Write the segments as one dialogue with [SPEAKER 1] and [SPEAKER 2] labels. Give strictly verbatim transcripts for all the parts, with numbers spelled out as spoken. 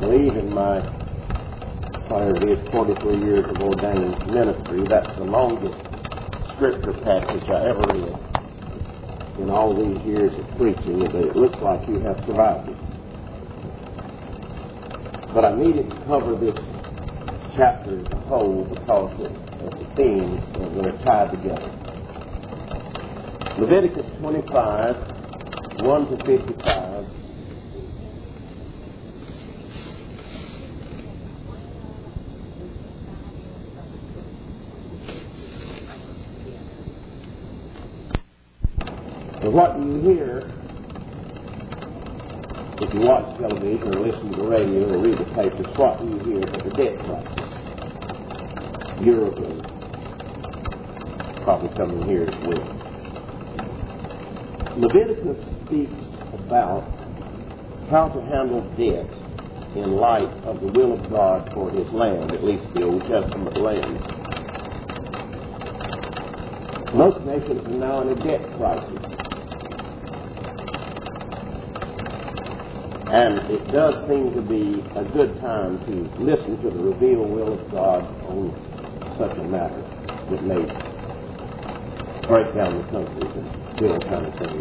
[SPEAKER 1] believe in my, whatever it is, forty-three years of ordained ministry, that's the longest scripture passage I ever read in all these years of preaching, and it looks like you have survived it. But I needed to cover this chapter as a whole because of, of the themes that are tied together. Leviticus twenty-five, one to fifty-five. So what you hear, if you watch television or listen to the radio or read the papers, what you hear is the debt crisis. Europe and probably coming here as well. Leviticus speaks about how to handle debt in light of the will of God for His land, at least the Old Testament land. Most nations are now in a debt crisis. And it does seem to be a good time to listen to the revealed will of God on such a matter that may break down the countries and do all kind of things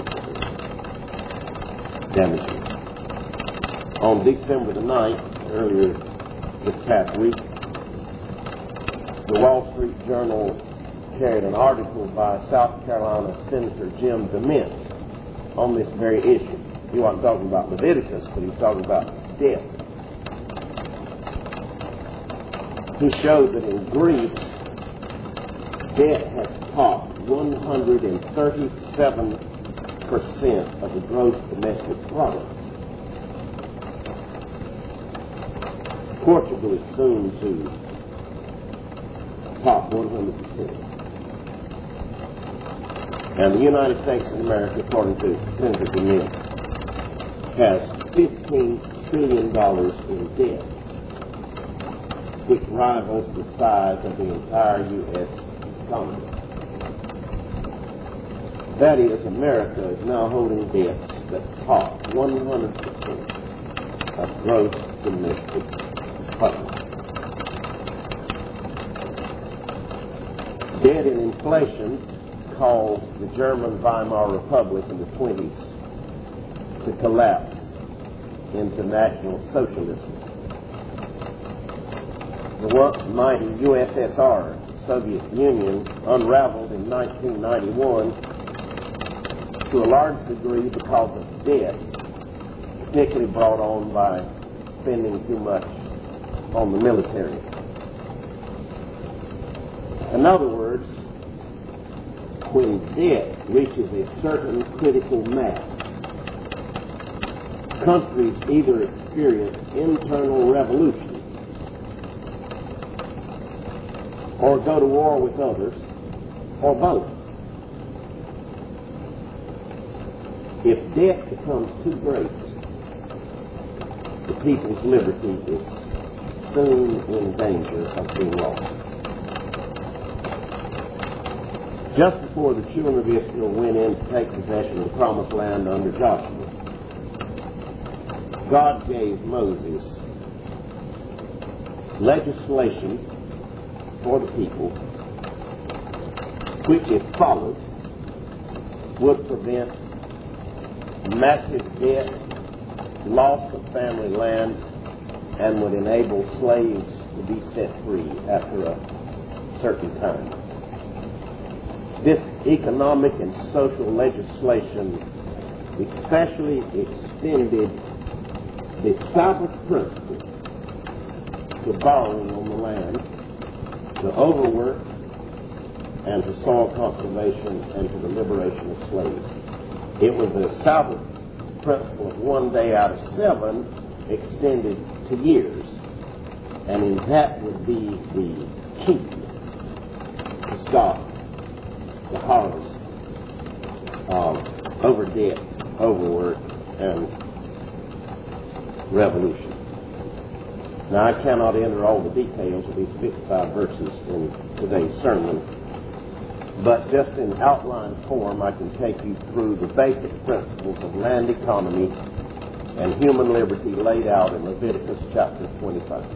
[SPEAKER 1] damaging. On December the ninth, earlier this past week, the Wall Street Journal carried an article by South Carolina Senator Jim DeMint on this very issue. He wasn't talking about Leviticus, but he was talking about debt. He showed that in Greece, debt has topped one hundred thirty-seven percent of the gross domestic product. Portugal is soon to top one hundred percent. And the United States of America, according to Senator DeMint, has fifteen trillion dollars in debt, which rivals the size of the entire U S economy. That is, America is now holding debts that top one hundred percent of gross domestic product. Debt and inflation caused the German Weimar Republic in the twenties to collapse into National Socialism. The once mighty U S S R, Soviet Union, unraveled in nineteen ninety-one to a large degree because of debt, particularly brought on by spending too much on the military. In other words, when debt reaches a certain critical mass, countries either experience internal revolution or go to war with others, or both. If debt becomes too great, the people's liberty is soon in danger of being lost. Just before the children of Israel went in to take possession of the promised land under Joshua, God gave Moses legislation for the people, which, if followed, would prevent massive debt, loss of family land, and would enable slaves to be set free after a certain time. This economic and social legislation especially extended the Sabbath principle to borrowing on the land, to overwork, and to soil conservation, and to the liberation of slaves. It was a Sabbath principle of one day out of seven extended to years, and in that would be the key to stop the horrors of overdebt, overwork, and revolution. Now, I cannot enter all the details of these fifty-five verses in today's sermon, but just in outline form, I can take you through the basic principles of land economy and human liberty laid out in Leviticus chapter twenty-five.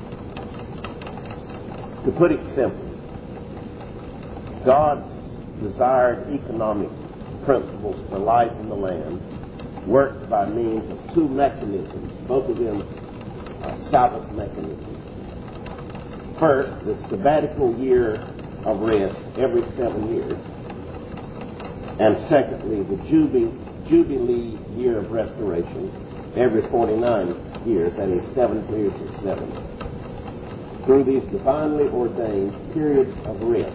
[SPEAKER 1] To put it simply, God's desired economic principles for life in the land worked by means of two mechanisms, both of them are Sabbath mechanisms. First, the sabbatical year of rest every seven years. And secondly, the Jubilee, Jubilee year of restoration every forty-nine years, that is seven periods of seven. Through these divinely ordained periods of rest,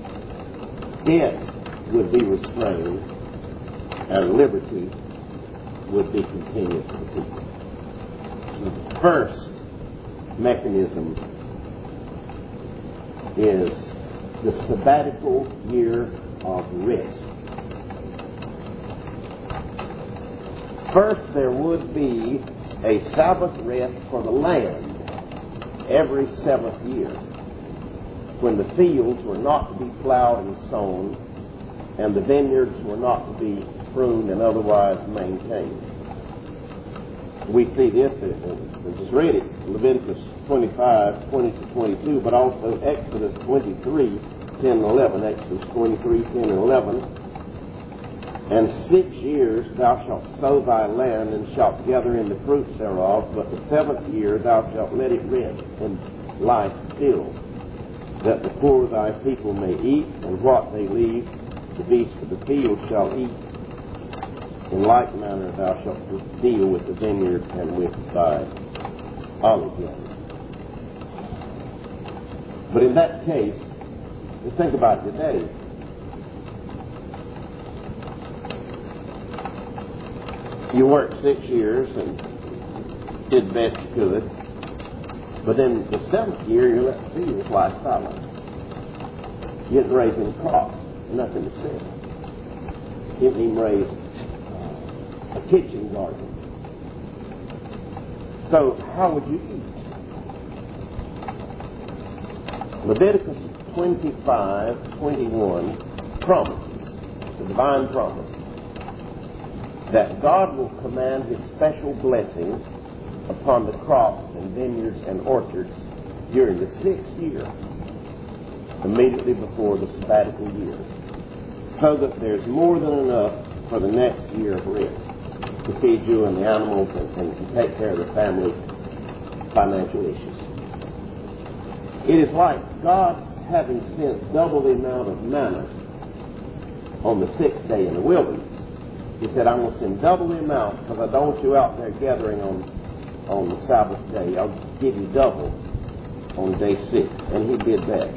[SPEAKER 1] debt would be restrained and liberty would be continued for the people. The first mechanism is the sabbatical year of rest. First, there would be a Sabbath rest for the land every seventh year, when the fields were not to be plowed and sown, and the vineyards were not to be pruned and otherwise maintained. We see this, we just read it, Leviticus twenty-five, twenty to twenty-two, but also Exodus twenty-three, ten and eleven, Exodus twenty-three, ten and eleven. And six years thou shalt sow thy land, and shalt gather in the fruits thereof, but the seventh year thou shalt let it rest and lie still, that the poor of thy people may eat, and what they leave, the beasts of the field shall eat. In like manner thou shalt deal with the vineyard and with thy olive yards. But in that case, you think about it today. You worked six years and did the best you could, but then the seventh year you let the fields lie fallow. You didn't raise any crops, nothing to sell. You didn't even raise a kitchen garden. So how would you eat? Leviticus twenty-five, twenty-one promises, it's a divine promise, that God will command His special blessing upon the crops and vineyards and orchards during the sixth year, immediately before the sabbatical year, so that there's more than enough for the next year of rest to feed you and the animals and, and to take care of the family financial issues. It is like God having sent double the amount of manna on the sixth day in the wilderness. He said, I'm going to send double the amount because I don't want you out there gathering on, on the Sabbath day. I'll give you double on day six. And He did that.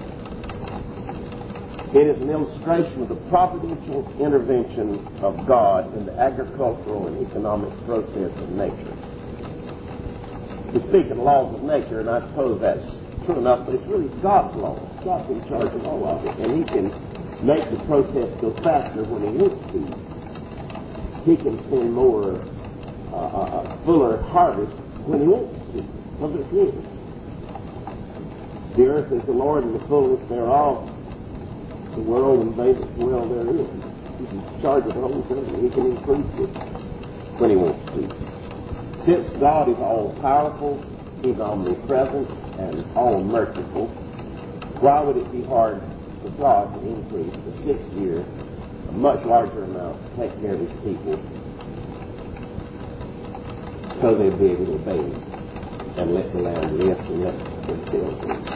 [SPEAKER 1] It is an illustration of the providential intervention of God in the agricultural and economic process of nature. We speak of the laws of nature, and I suppose that's true enough, but it's really God's laws. God's in charge of all of it, and He can make the process go faster when He wants to. He can send more, uh, uh, fuller harvest when He wants to, of His needs. The earth is the Lord and the fullness thereof, the world and they that dwell therein. He's in charge of the whole thing. He can increase it when He wants to. Since God is all-powerful, He's omnipresent and all-merciful, why would it be hard for God to increase the sixth year a much larger amount to take care of His people so they'd be able to obey Him and let the land rest and let themselves live?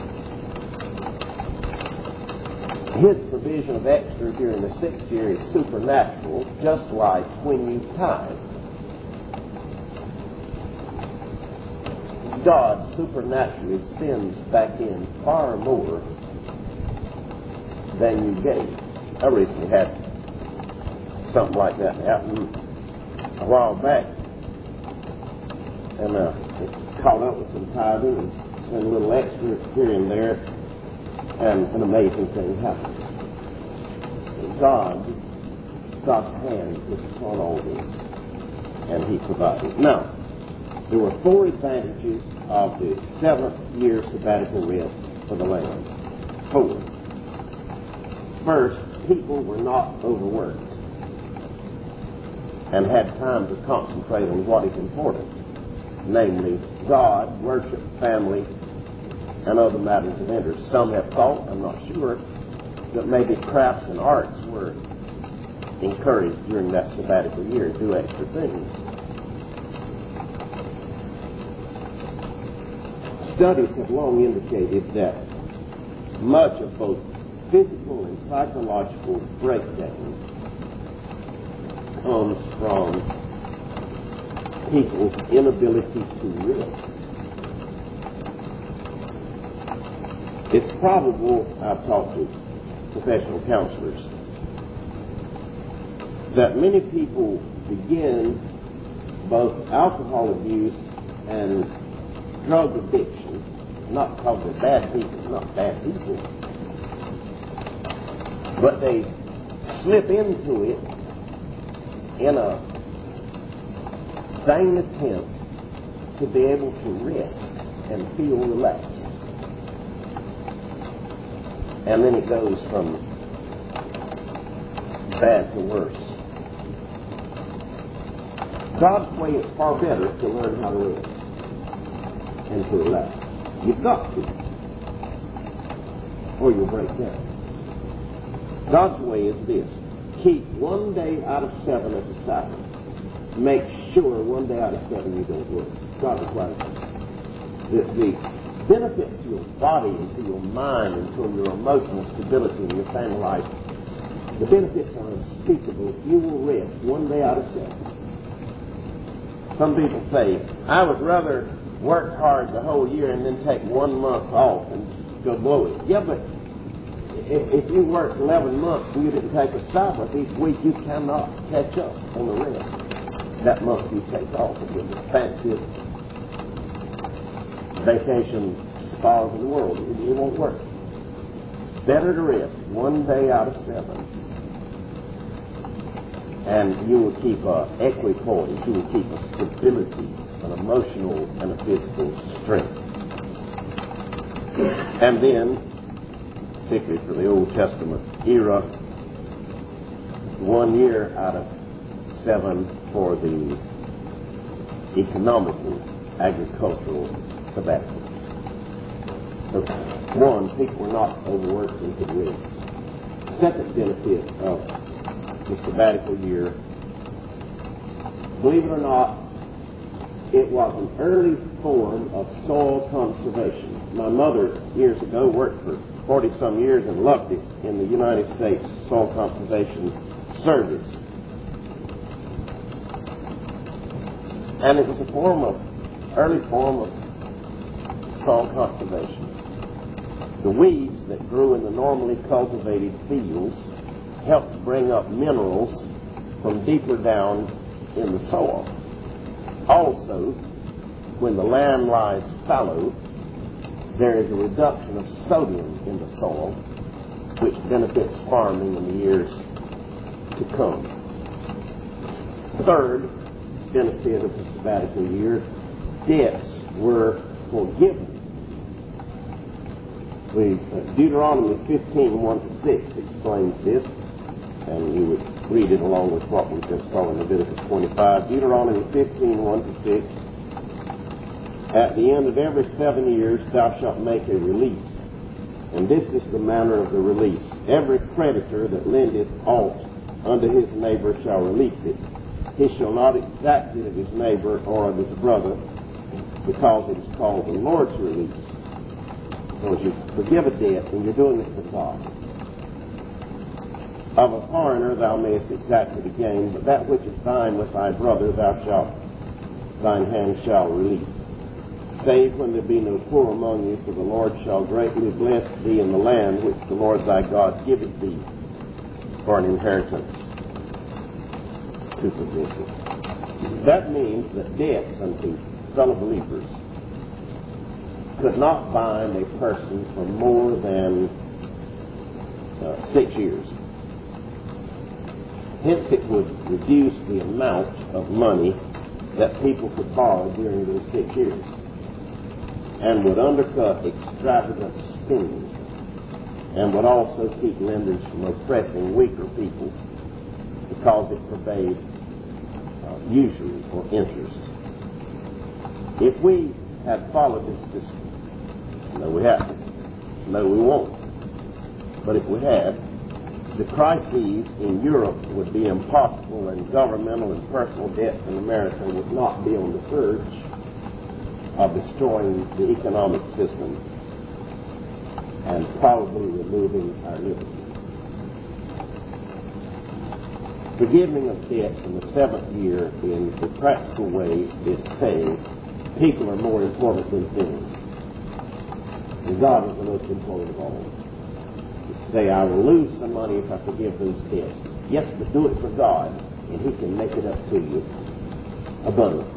[SPEAKER 1] His provision of extra during the sixth year is supernatural, just like when you tithe. God supernaturally sends back in far more than you gave. I recently had something like that happen a while back, and uh, caught up with some tithing and sent a little extra here and there, and an amazing thing happened. God, God's hand was upon all this, and He provided. Now, there were four advantages of the seventh year sabbatical rest for the land. Four. First, people were not overworked and had time to concentrate on what is important. namely God, worship, family, and other matters of interest. Some have thought, I'm not sure, that maybe crafts and arts were encouraged during that sabbatical year to do extra things. Studies have long indicated that much of both physical and psychological breakdown comes from people's inability to rest. It's probable, I've talked to professional counselors, that many people begin both alcohol abuse and drug addiction, not because they're bad people, not bad people, but they slip into it in a vain attempt to be able to rest and feel relaxed. And then it goes from bad to worse. God's way is far better to learn how to rest and to relax. You've got to, or you'll break down. God's way is this: keep one day out of seven as a Sabbath. Make sure one day out of seven you don't work. God requires it. The, the benefits to your body and to your mind and to your emotional stability and your family life, the benefits are unspeakable if you will rest one day out of seven. Some people say, I would rather work hard the whole year and then take one month off and go blow it. Yeah, but if, if you work eleven months and you didn't take a Sabbath each week, you cannot catch up on the rest that month you take off. It's the fanciest vacation spas in the world. It, it won't work. Better to rest one day out of seven, and you will keep a equipoise, you will keep a stability, an emotional and a physical strength. And then, particularly for the Old Testament era, one year out of seven for the economical, agricultural sabbatical. So, one, people were not overworked and could rest. Second benefit of the sabbatical year, believe it or not, it was an early form of soil conservation. My mother, years ago, worked for forty-some years and loved it in the United States Soil Conservation Service. And it was a form of, early form of soil conservation. The weeds that grew in the normally cultivated fields helped bring up minerals from deeper down in the soil. Also, when the land lies fallow, there is a reduction of sodium in the soil, which benefits farming in the years to come. Third benefit of the sabbatical year, debts were forgiven. We, uh, Deuteronomy fifteen, one to six explains this, and you would read it along with what we just saw in Leviticus twenty-five. Deuteronomy fifteen, one to six. At the end of every seven years thou shalt make a release, and this is the manner of the release. Every creditor that lendeth aught unto his neighbor shall release it. He shall not exact it of his neighbor or of his brother, because it is called the Lord's release. So as you forgive a debt, and you're doing it for God. Of a foreigner thou mayest exact it again, but that which is thine with thy brother thou shalt, thine hand shall release. Save when there be no poor among you, for the Lord shall greatly bless thee in the land which the Lord thy God giveth thee for an inheritance to possess it. That means that debts unto fellow believers could not bind a person for more than uh, six years. Hence, it would reduce the amount of money that people could borrow during those six years, and would undercut extravagant spending, and would also keep lenders from oppressing weaker people because it forbade uh, usury or interest. If we had followed this system, no we haven't, no we won't, but if we had, the crises in Europe would be impossible, and governmental and personal debts in America would not be on the verge of destroying the economic system and probably removing our liberty. Forgiving of debts in the seventh year in the practical way is saying people are more important than things. And God is the most important of all. To say, I will lose some money if I forgive those debts. Yes, but do it for God, and He can make it up to you abundantly.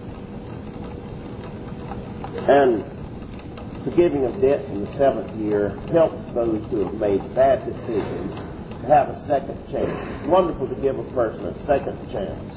[SPEAKER 1] And forgiving of debts in the seventh year helps those who have made bad decisions to have a second chance. It's wonderful to give a person a second chance.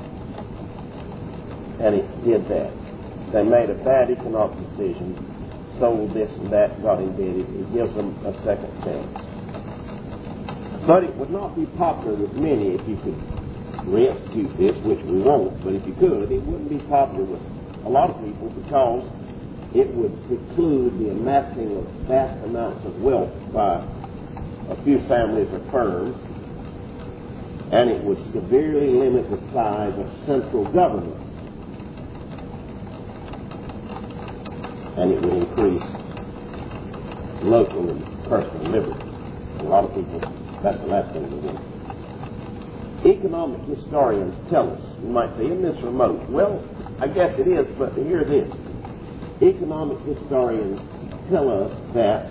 [SPEAKER 1] And it did that. They made a bad economic decision, sold this and that, got indebted. It gives them a second chance. But it would not be popular with many if you could reinstitute this, which we won't, but if you could, it wouldn't be popular with a lot of people because it would preclude the amassing of vast amounts of wealth by a few families or firms, and it would severely limit the size of central governments, and it would increase local and personal liberty. A lot of people, that's the last thing they want. Economic historians tell us, you might say, isn't this remote? Well, I guess it is, but here it is. Economic historians tell us that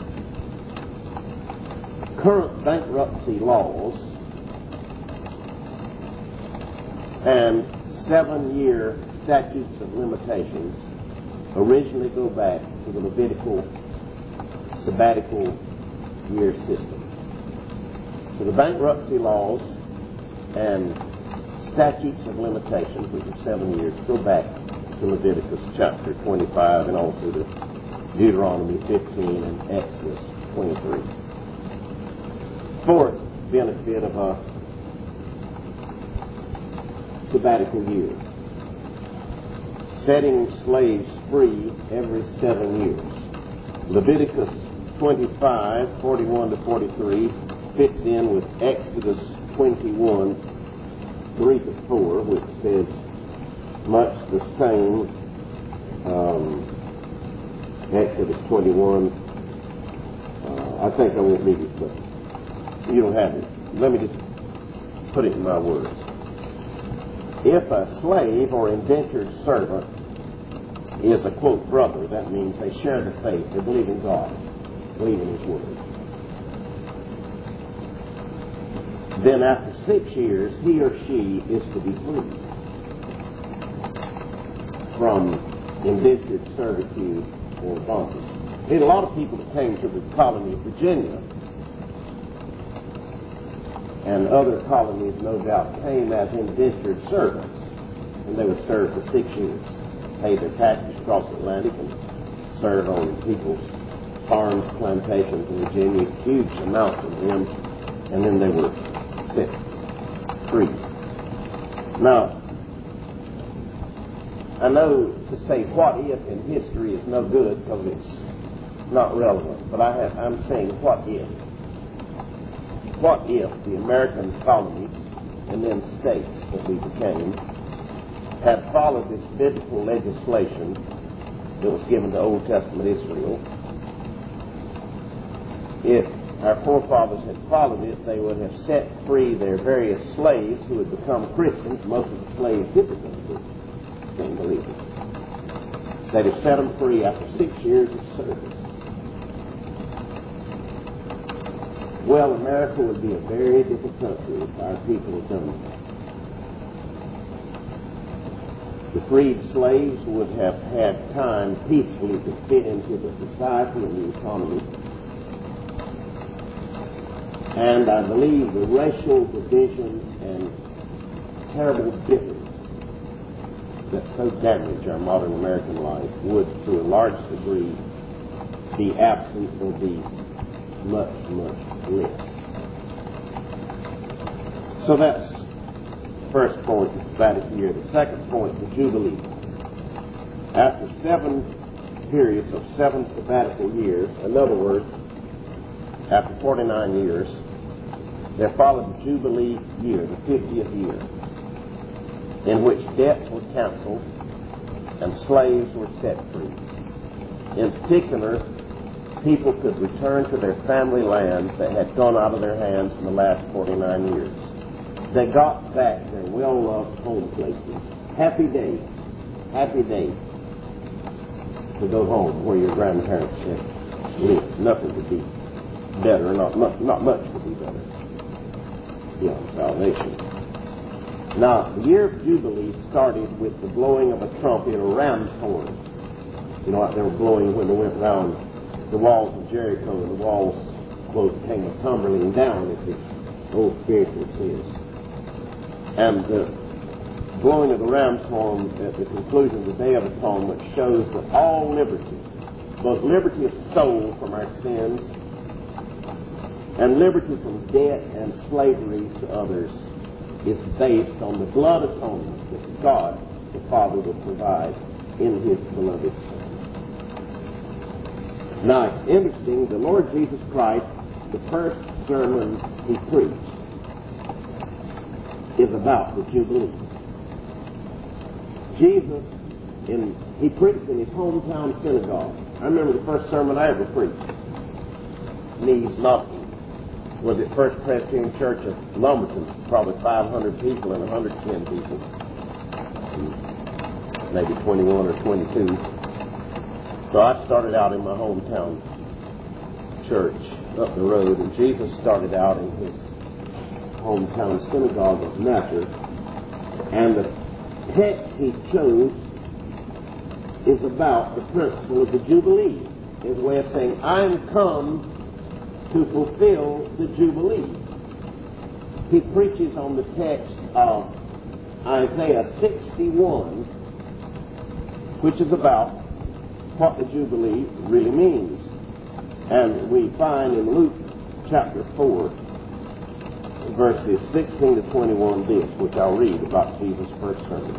[SPEAKER 1] current bankruptcy laws and seven-year statutes of limitations originally go back to the Levitical sabbatical year system. So the bankruptcy laws and statutes of limitations, which are seven years, go back to Leviticus chapter twenty-five and also to Deuteronomy fifteen and Exodus twenty-three. Fourth benefit of a sabbatical year: setting slaves free every seven years. Leviticus twenty-five, forty-one to forty-three fits in with Exodus twenty-one, three to four, which says much the same. Um, Exodus twenty-one, uh, I think I won't read it, but you don't have it. Let me just put it in my words. If a slave or indentured servant is a, quote, brother, that means they share the faith, they believe in God, believe in His Word. Then after six years, he or she is to be free from indentured servitude or bondage. There are a lot of people that came to the colony of Virginia, and other colonies, no doubt, came as indentured servants, and they would serve for six years, pay their taxes across the Atlantic, and serve on people's farms, plantations in Virginia, huge amounts of them, and then they were set free. Now, I know to say what if in history is no good because it's not relevant, but I have, I'm saying what if. What if the American colonies and then states that we became had followed this biblical legislation that was given to Old Testament Israel? If our forefathers had followed it, they would have set free their various slaves who had become Christians. Most of the slaves did become Christians. Can't believe it. They'd have set them free after six years of service. Well, America would be a very different country if our people had done that. The freed slaves would have had time peacefully to fit into the society and the economy. And I believe the racial divisions and terrible differences that so damage our modern American life would, to a large degree, be absent or be much, much less. So that's the first point, the sabbatical year. The second point, the Jubilee. After seven periods of seven sabbatical years, in other words, after forty-nine years, there followed the Jubilee year, the fiftieth year, in which debts were canceled and slaves were set free. In particular, people could return to their family lands that had gone out of their hands in the last forty-nine years. They got back their well-loved home places. Happy day, happy day to go home where your grandparents had lived. Nothing could be better, not much, not much could be better beyond salvation. Now, the year of Jubilee started with the blowing of a trumpet or ram's horn. You know what they were blowing when they went round the walls of Jericho, and the walls, quote, came tumbling down, as the old spiritual says. And the blowing of the ram's horn at the conclusion of the Day of Atonement shows that all liberty, both liberty of soul from our sins and liberty from debt and slavery to others, is based on the blood atonement that God, the Father, will provide in His beloved Son. Now, it's interesting, the Lord Jesus Christ, the first sermon He preached is about the Jubilee. Jesus, in, He preached in His hometown synagogue. I remember the first sermon I ever preached. Knees knocking. Was at First Presbyterian Church of Lumberton, probably five hundred people and one hundred ten people. Maybe twenty-one or twenty-two. So I started out in my hometown church up the road, and Jesus started out in His hometown synagogue of Nazareth. And the text He chose is about the principle of the Jubilee. His way of saying, I'm come to fulfill the Jubilee. He preaches on the text of Isaiah sixty-one, which is about what the Jubilee really means. And we find in Luke chapter four, verses sixteen to twenty-one this, which I'll read about Jesus' first sermon.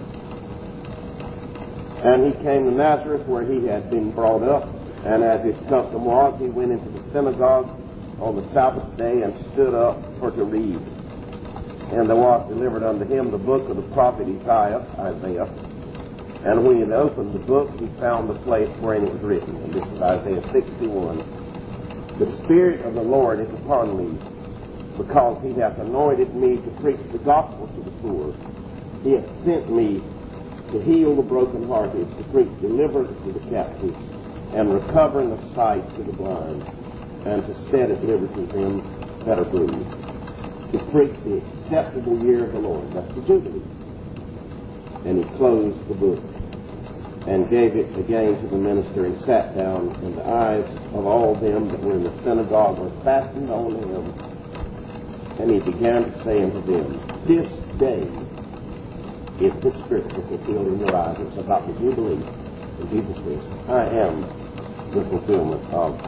[SPEAKER 1] And he came to Nazareth, where he had been brought up, and as his custom was, he went into the synagogue on the Sabbath day and stood up for to read. And there was delivered unto him the book of the prophet Isaiah, Isaiah. And when he had opened the book, he found the place wherein it was written. And this is Isaiah sixty-one. The Spirit of the Lord is upon me, because He hath anointed me to preach the gospel to the poor. He hath sent me to heal the brokenhearted, to preach deliverance to the captives, and recovering of sight to the blind, and to set at liberty them that are bruised, to preach the acceptable year of the Lord. That's the Jubilee. And he closed the book and gave it again to the minister and sat down, and the eyes of all them that were in the synagogue were fastened on him. And he began to say unto them, this day is this scripture fulfilled in your eyes. It's about the Jubilee. And Jesus says, I am the fulfillment of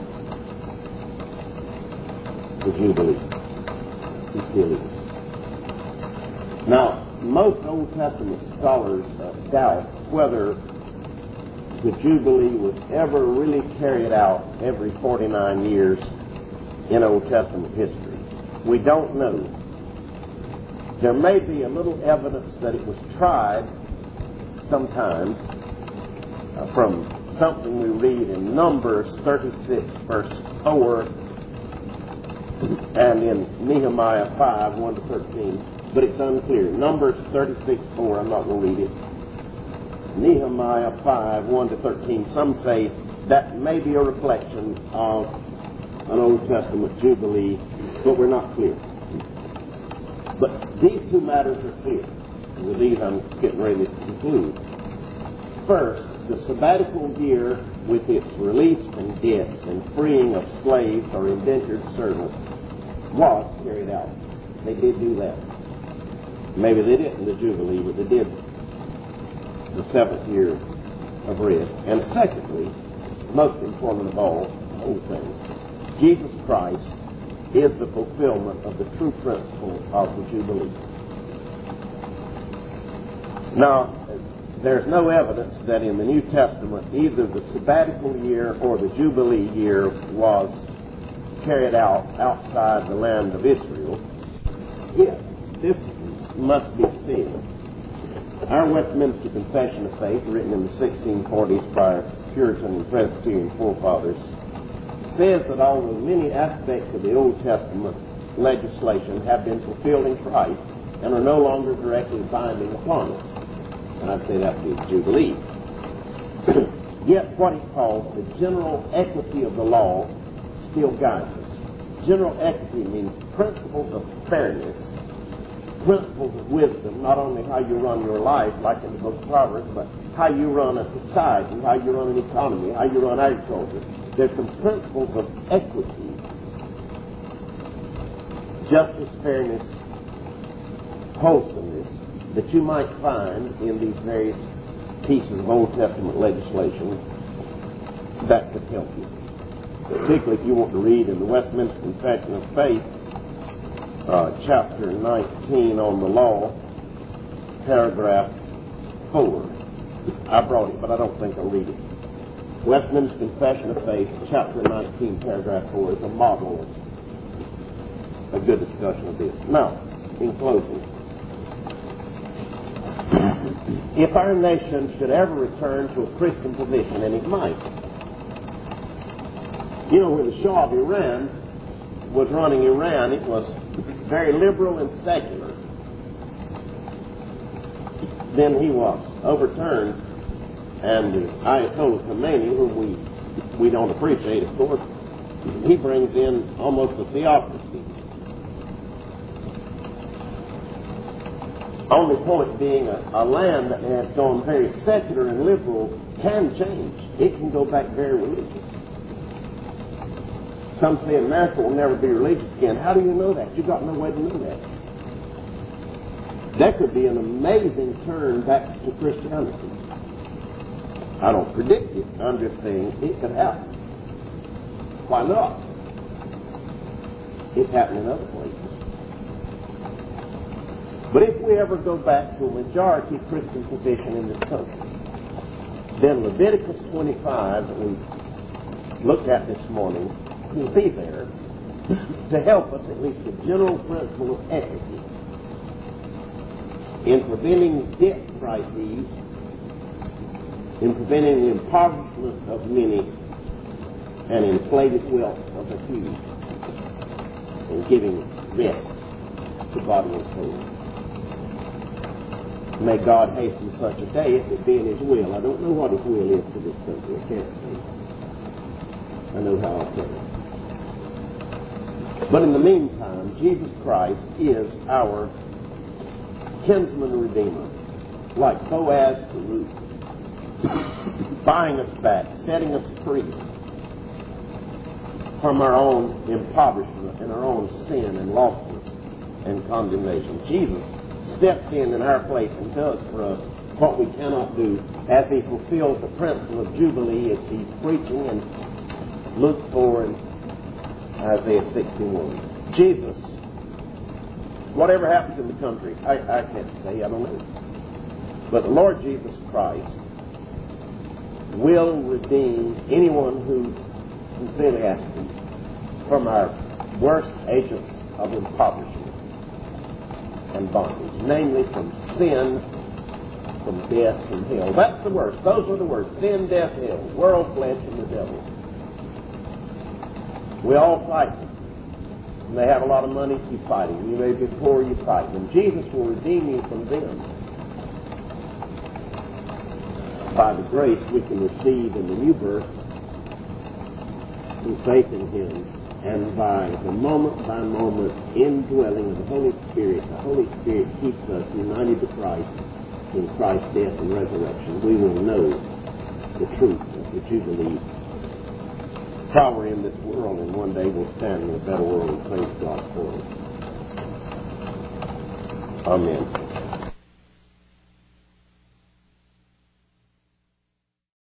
[SPEAKER 1] the Jubilee. He still is. Now, most Old Testament scholars uh, doubt whether the Jubilee was ever really carried out every forty-nine years in Old Testament history. We don't know. There may be a little evidence that it was tried sometimes uh, from something we read in Numbers thirty-six, verse four, and in Nehemiah five, one to thirteen, but it's unclear. Numbers thirty-six, four, I'm not going to read it. Nehemiah five, one to thirteen, some say that may be a reflection of an Old Testament Jubilee, but we're not clear. But these two matters are clear. And with these I'm getting ready to conclude. First, the sabbatical year with its release from debts and freeing of slaves or indentured servants was carried out. They did do that. Maybe they didn't the Jubilee, but they did the seventh year of rest. And secondly, most important of all, the whole thing, Jesus Christ is the fulfillment of the true principle of the Jubilee. Now, there's no evidence that in the New Testament either the sabbatical year or the Jubilee year was carried out outside the land of Israel. Yet, this must be seen. Our Westminster Confession of Faith, written in the sixteen forties by Puritan and Presbyterian forefathers, says that although many aspects of the Old Testament legislation have been fulfilled in Christ and are no longer directly binding upon us, and I'd say that would be Jubilee, yet what he calls the general equity of the law still guides us. General equity means principles of fairness, principles of wisdom, not only how you run your life, like in the book of Proverbs, but how you run a society, how you run an economy, how you run agriculture. There's some principles of equity, justice, fairness, wholesomeness, that you might find in these various pieces of Old Testament legislation that could help you. Particularly if you want to read in the Westminster Confession of Faith, uh, chapter nineteen on the law, paragraph four. I brought it, but I don't think I'll read it. Westminster Confession of Faith, chapter nineteen, paragraph four, is a model of a good discussion of this. Now, in closing, if our nation should ever return to a Christian position, and it might, you know, when the Shah of Iran was running Iran, it was very liberal and secular. Then he was overturned, and the Ayatollah Khomeini, whom we, we don't appreciate, of course, he brings in almost a theocracy. Only point being a, a land that has gone very secular and liberal can change. It can go back very religious. Some say America will never be religious again. How do you know that? You've got no way to know that. That could be an amazing turn back to Christianity. I don't predict it. I'm just saying it could happen. Why not? It's happening in other places. But if we ever go back to a majority Christian position in this country, then Leviticus twenty-five that we looked at this morning will be there to help us at least the general principle of equity in preventing debt crises, in preventing the impoverishment of many, and inflated wealth of the few, and giving rest to body and soul. May God hasten such a day if it be in His will. I don't know what His will is for this country. I can't say. I know how I'll pray. But in the meantime, Jesus Christ is our kinsman redeemer, like Boaz to Ruth, buying us back, setting us free from our own impoverishment and our own sin and lostness and condemnation. Jesus steps in in our place and does for us what we cannot do as He fulfills the principle of Jubilee as He's preaching in Luke four and Isaiah sixty-one. Jesus, whatever happens in the country, I, I can't say, I don't know. But the Lord Jesus Christ will redeem anyone who sincerely asks Him from our worst agents of impoverishment and bondage, namely from sin, from death, from hell. That's the worst. Those are the worst. Sin, death, hell, world, flesh, and the devil. We all fight them. And they have a lot of money, keep fighting. You may be poor, you fight them. Jesus will redeem you from them. By the grace we can receive in the new birth through faith in Him, and by the moment-by-moment indwelling of the Holy Spirit. The Holy Spirit keeps us united to Christ in Christ's death and resurrection. We will know the truth of the Jubilee. While we're in this world, and one day we'll stand in a better world and praise God for it. Amen.